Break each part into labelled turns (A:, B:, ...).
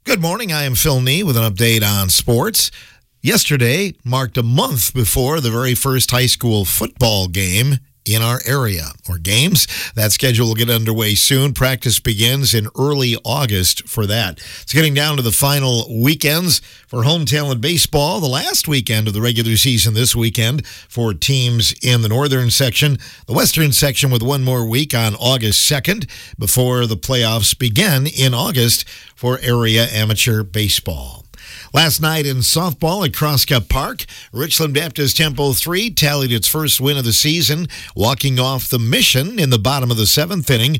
A: Good morning. I am Phil Nee with an update on sports. Yesterday marked a month before the very first high school football game in our area, or games. That schedule will get underway soon. Practice begins in early August for that. It's getting down to the final weekends for home talent baseball. The last weekend of the regular season this weekend for teams in the northern section. The western section with one more week on August 2nd before the playoffs begin in August for area amateur baseball. Last night in softball at Crosscup Park, Richland Baptist Temple 3 tallied its first win of the season, walking off the Mission in the bottom of the seventh inning,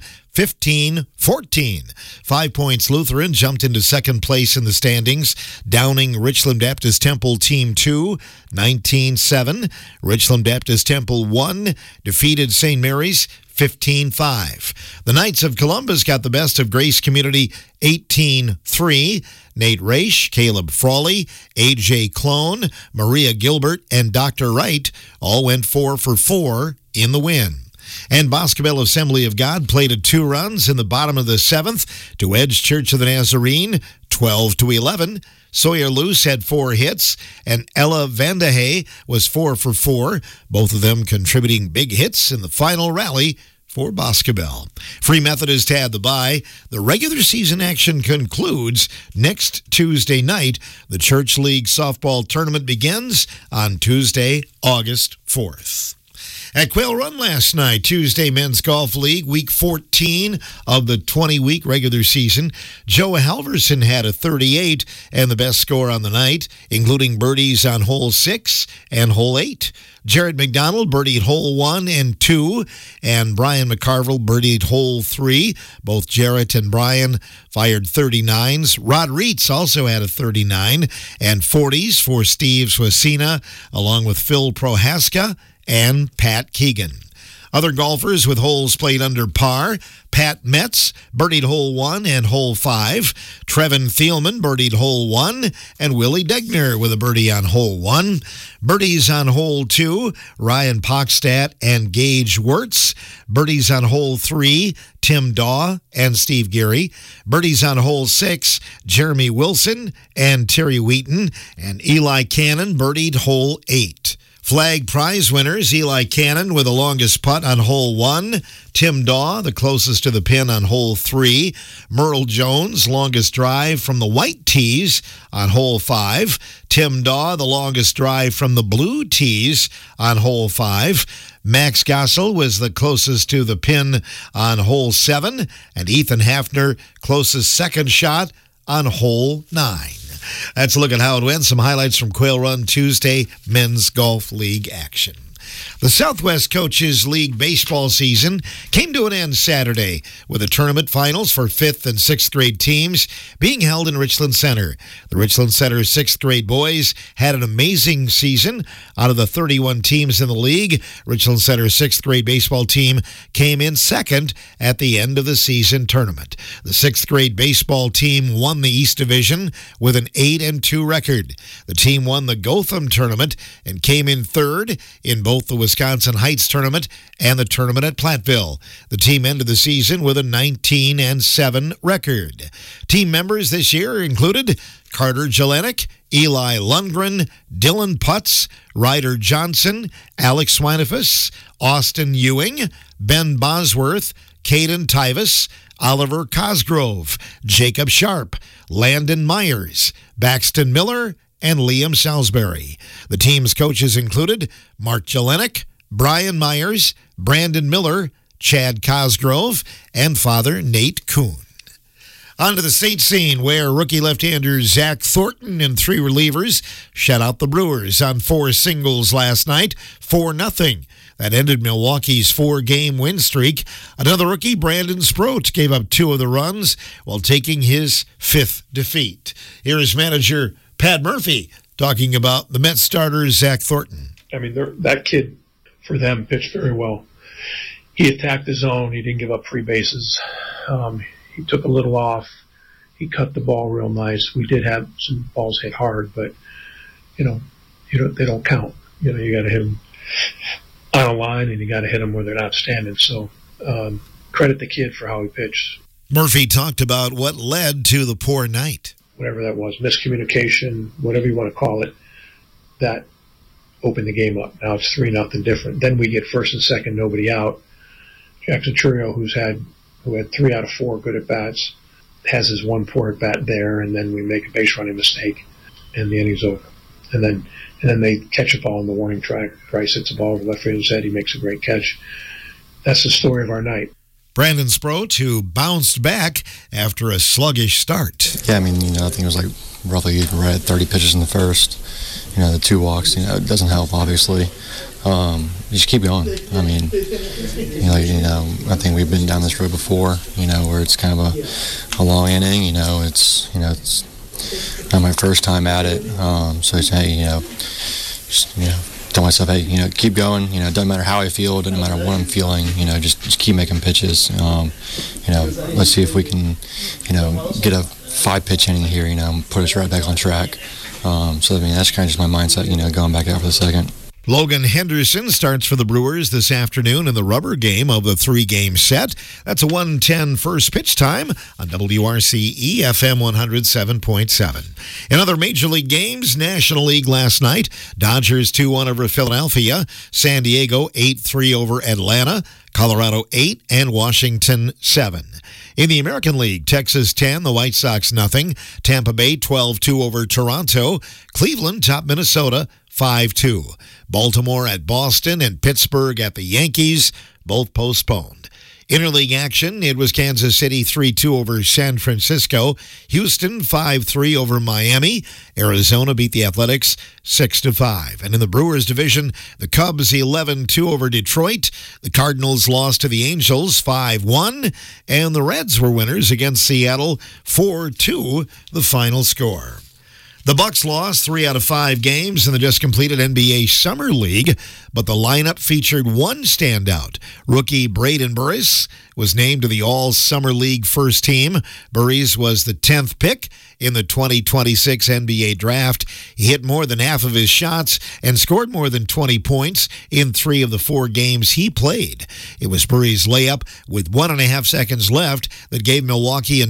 A: 15-14. 5 Points Lutheran jumped into second place in the standings, downing Richland Baptist Temple Team 2, 19-7. Richland Baptist Temple 1 defeated St. Mary's 15-5. The Knights of Columbus got the best of Grace Community 18-3. Nate Raish, Caleb Frawley, A.J. Clone, Maria Gilbert, and Dr. Wright all went 4 for 4 in the win. And Boscobel Assembly of God played at 2 runs in the bottom of the seventh to edge Church of the Nazarene 12-11. Sawyer Luce had 4 hits, and Ella Vandehay was 4 for 4, both of them contributing big hits in the final rally for Boscobel. Free Methodist had the bye. The regular season action concludes next Tuesday night. The Church League softball tournament begins on Tuesday, August 4th. At Quail Run last night, Tuesday Men's Golf League, Week 14 of the 20-week regular season, Joe Halverson had a 38 and the best score on the night, including birdies on Hole 6 and Hole 8. Jared McDonald birdied Hole 1 and 2, and Brian McCarville birdied Hole 3. Both Jarrett and Brian fired 39s. Rod Reitz also had a 39, and 40s for Steve Swasina, along with Phil Prohaska and Pat Keegan. Other golfers with holes played under par: Pat Metz birdied Hole 1 and Hole 5. Trevin Thielman birdied Hole 1, and Willie Degner with a birdie on Hole 1. Birdies on Hole 2, Ryan Pockstadt and Gage Wirtz. Birdies on Hole 3, Tim Daw and Steve Geary. Birdies on Hole 6, Jeremy Wilson and Terry Wheaton. And Eli Cannon birdied Hole 8. Flag prize winners: Eli Cannon with the longest putt on Hole 1, Tim Daw the closest to the pin on Hole 3, Merle Jones longest drive from the white tees on Hole 5, Tim Daw the longest drive from the blue tees on Hole 5, Max Gossel was the closest to the pin on Hole 7, and Ethan Hafner closest second shot on Hole 9. That's a look at how it went. Some highlights from Quail Run Tuesday Men's Golf League action. The Southwest Coaches League baseball season came to an end Saturday with the tournament finals for 5th and 6th grade teams being held in Richland Center. The Richland Center 6th grade boys had an amazing season. Out of the 31 teams in the league, Richland Center 6th grade baseball team came in second at the end of the season tournament. The 6th grade baseball team won the East Division with an 8-2 record. The team won the Gotham tournament and came in third in both the Wisconsin Heights tournament and the tournament at Platteville. The team ended the season with a 19-7 record. Team members this year included Carter Jelenik, Eli Lundgren, Dylan Putz, Ryder Johnson, Alex Swinefus, Austin Ewing, Ben Bosworth, Caden Tyvus, Oliver Cosgrove, Jacob Sharp, Landon Myers, Baxton Miller, and Liam Salisbury. The team's coaches included Mark Jelenik, Brian Myers, Brandon Miller, Chad Cosgrove, and Father Nate Kuhn. On to the state scene, where rookie left-hander Zach Thornton and 3 relievers shut out the Brewers on 4 singles last night, 4-0. That ended Milwaukee's 4-game win streak. Another rookie, Brandon Sproat, gave up 2 of the runs while taking his 5th defeat. Here is manager Pat Murphy talking about the Mets starter Zach Thornton.
B: I mean, that kid, for them, pitched very well. He attacked the zone. He didn't give up free bases. He took a little off. He cut the ball real nice. We did have some balls hit hard, but, they don't count. You got to hit them on a line, and you got to hit them where they're not standing. So credit the kid for how he pitched.
A: Murphy talked about what led to the poor night.
B: whatever that was, miscommunication, whatever you want to call it, that opened the game up. Now it's 3-0 different. Then we get first and second, nobody out. Jackson Churio, who had 3 out of 4 good at-bats, has his one poor at-bat there, and then we make a base running mistake, and the inning's over. And then they catch a ball in the warning track. Bryce hits a ball over left fielder's head. He makes a great catch. That's the story of our night.
A: Brandon Sproat, who bounced back after a sluggish start.
C: Yeah, I mean, I think it was like roughly right at 30 pitches in the first. The 2 walks, it doesn't help, obviously. You just keep going. I mean, I think we've been down this road before, where it's kind of a long inning. It's not my first time at it. So it's, hey, just, tell myself, hey, keep going. It doesn't matter how I feel, it doesn't matter what I'm feeling. Just keep making pitches. Let's see if we can, get a 5-pitch inning here. Put us right back on track. So that's kind of just my mindset. Going back out for the second.
A: Logan Henderson starts for the Brewers this afternoon in the rubber game of the 3-game set. That's a 1:10 first pitch time on WRCE FM 107.7. In other Major League games, National League last night, Dodgers 2-1 over Philadelphia, San Diego 8-3 over Atlanta, Colorado 8, and Washington 7. In the American League, Texas 10, the White Sox nothing, Tampa Bay 12-2 over Toronto, Cleveland topped Minnesota 5-2. Baltimore at Boston and Pittsburgh at the Yankees, both postponed. Interleague action, it was Kansas City 3-2 over San Francisco, Houston 5-3 over Miami, Arizona beat the Athletics 6-5. And in the Brewers division, the Cubs 11-2 over Detroit, the Cardinals lost to the Angels 5-1, and the Reds were winners against Seattle 4-2, the final score. The Bucks lost 3 out of 5 games in the just completed NBA Summer League, but the lineup featured one standout. Rookie Braden Burris was named to the All-Summer League first team. Burris was the 10th pick in the 2026 NBA Draft. He hit more than half of his shots and scored more than 20 points in 3 of the 4 games he played. It was Burris' layup with 1.5 seconds left that gave Milwaukee a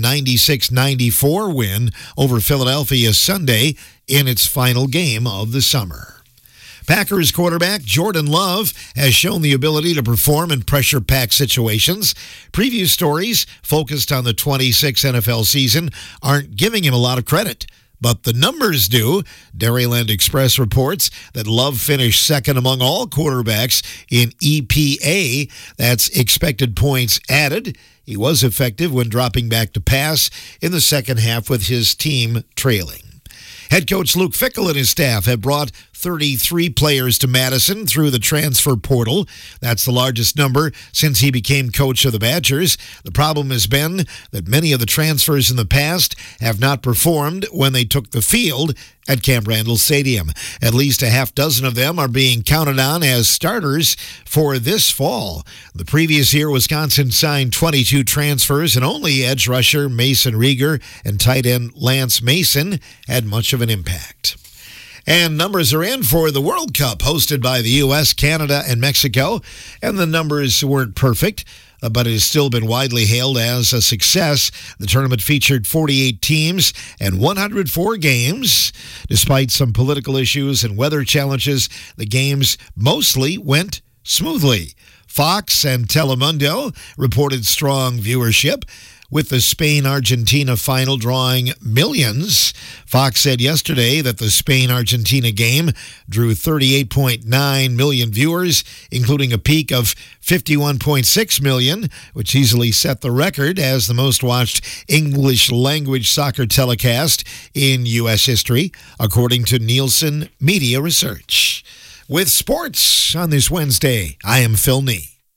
A: 96-94 win over Philadelphia Sunday in its final game of the summer. Packers quarterback Jordan Love has shown the ability to perform in pressure-packed situations. Preview stories focused on the 26 NFL season aren't giving him a lot of credit, but the numbers do. Dairyland Express reports that Love finished second among all quarterbacks in EPA, that's expected points added. He was effective when dropping back to pass in the second half with his team trailing. Head coach Luke Fickell and his staff have brought 33 players to Madison through the transfer portal. That's the largest number since he became coach of the Badgers. The problem has been that many of the transfers in the past have not performed when they took the field at Camp Randall Stadium. At least a half dozen of them are being counted on as starters for this fall. The previous year, Wisconsin signed 22 transfers, and only edge rusher Mason Rieger and tight end Lance Mason had much of an impact. And numbers are in for the World Cup hosted by the U.S., Canada, and Mexico. And the numbers weren't perfect, but it has still been widely hailed as a success. The tournament featured 48 teams and 104 games. Despite some political issues and weather challenges, the games mostly went smoothly. Fox and Telemundo reported strong viewership, with the Spain-Argentina final drawing millions. Fox said yesterday that the Spain-Argentina game drew 38.9 million viewers, including a peak of 51.6 million, which easily set the record as the most-watched English-language soccer telecast in U.S. history, according to Nielsen Media Research. With sports on this Wednesday, I am Phil Nee.